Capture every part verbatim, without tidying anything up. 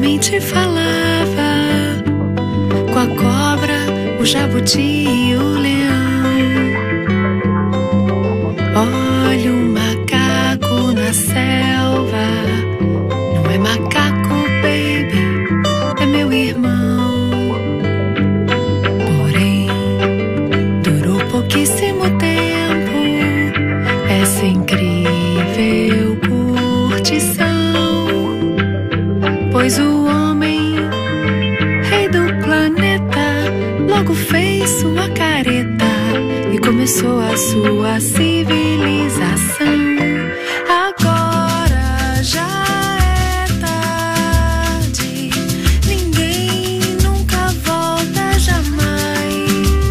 antigamente falava com a cobra, o jabuti e o leão. Olha o macaco na selva, não é macaco, baby, é meu irmão. Porém, durou pouquíssimo tempo essa incrível curtição, pois o homem, rei do planeta, logo fez sua careta e começou a sua civilização. Agora já é tarde, ninguém nunca volta jamais.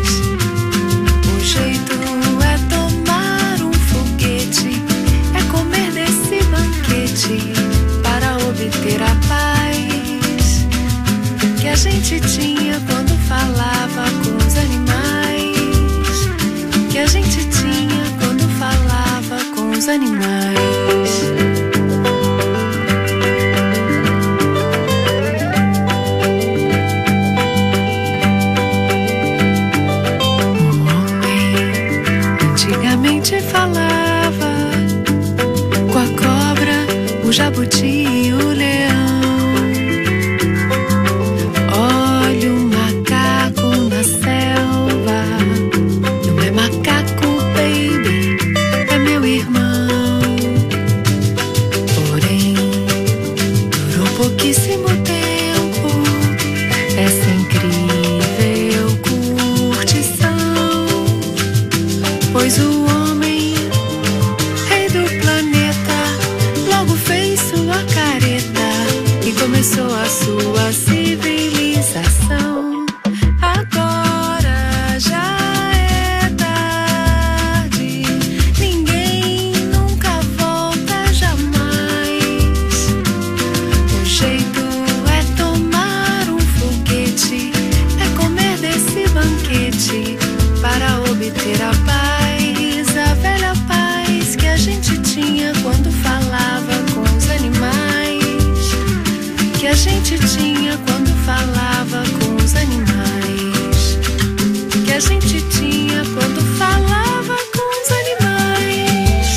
O jeito é tomar um foguete, é comer desse banquete para obter a paz que a gente tinha quando falava com os animais, que a gente tinha quando falava com os animais. O homem antigamente falava com a cobra, o jabuti e o leão. Olha o macaco na selva, não é macaco, baby, é meu irmão. Porém, durou pouquíssimo tempo essa incrível curtição, pois o homem, rei do planeta, logo fez sua careta e começou a sua civilização. Agora já é tarde, ninguém nunca volta jamais. O jeito é tomar um foguete, é comer desse banquete para obter a paz, a velha paz que a gente tinha quando falava com os animais, que a gente tinha quando falava com os animais, que a gente tinha quando falava com os animais.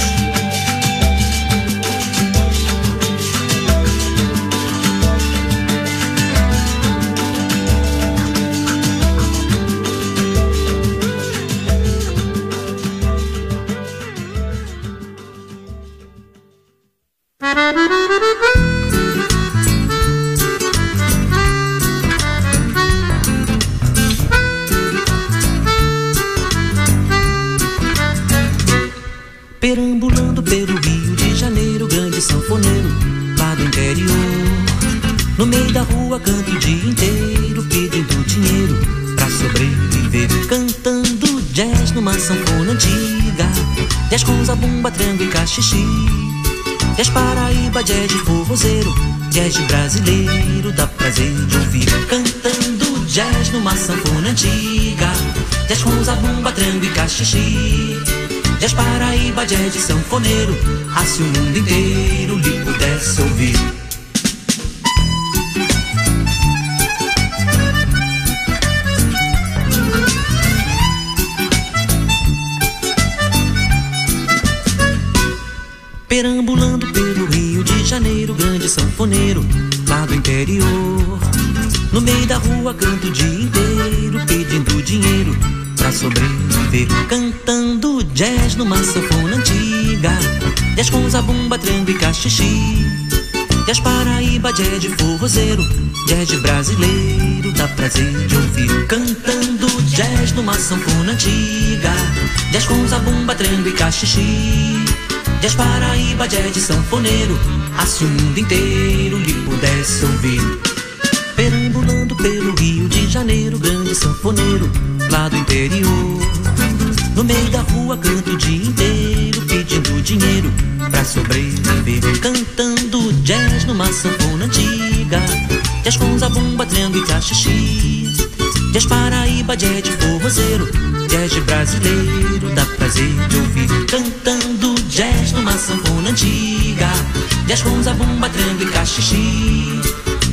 Perambulando pelo Rio de Janeiro, grande sanfoneiro lá do interior. No meio da rua canto o dia inteiro, pedindo dinheiro pra sobreviver, cantando jazz numa sanfona antiga, jazz com zabumba, trango e cachixi, jazz Paraíba, jazz de forrozeiro, jazz de brasileiro, dá prazer de ouvir, cantando jazz numa sanfona antiga, jazz com zabumba, trango e cachixi, jazz Paraíba, jazz de sanfoneiro, ah, se o mundo inteiro lhe pudesse ouvir. Perambulando pelo Rio de Janeiro, grande sanfoneiro lá do interior. No meio da rua canto o dia inteiro, pedindo dinheiro pra sobreviver, cantando jazz numa sanfona antiga, jazz com zabumba, trango e cachixi, jazz Paraíba, jazz de forrozeiro, jazz de brasileiro, dá prazer de ouvir, cantando jazz numa sanfona antiga, jazz com zabumba, trango e cachixi, jazz Paraíba, jazz de sanfoneiro, ah, se o mundo inteiro lhe pudesse ouvir. Perambulando pelo Rio de Janeiro, grande sanfoneiro lá do interior. No meio da rua canto o dia inteiro, pedindo dinheiro pra sobreviver, cantando jazz numa sanfona antiga, jazz com zabumba, trango e cachixi, jazz Paraíba, jazz de forrozeiro, jazz de brasileiro, dá prazer de ouvir, cantando jazz numa sanfona antiga, jazz com zabumba, trango e cachixi,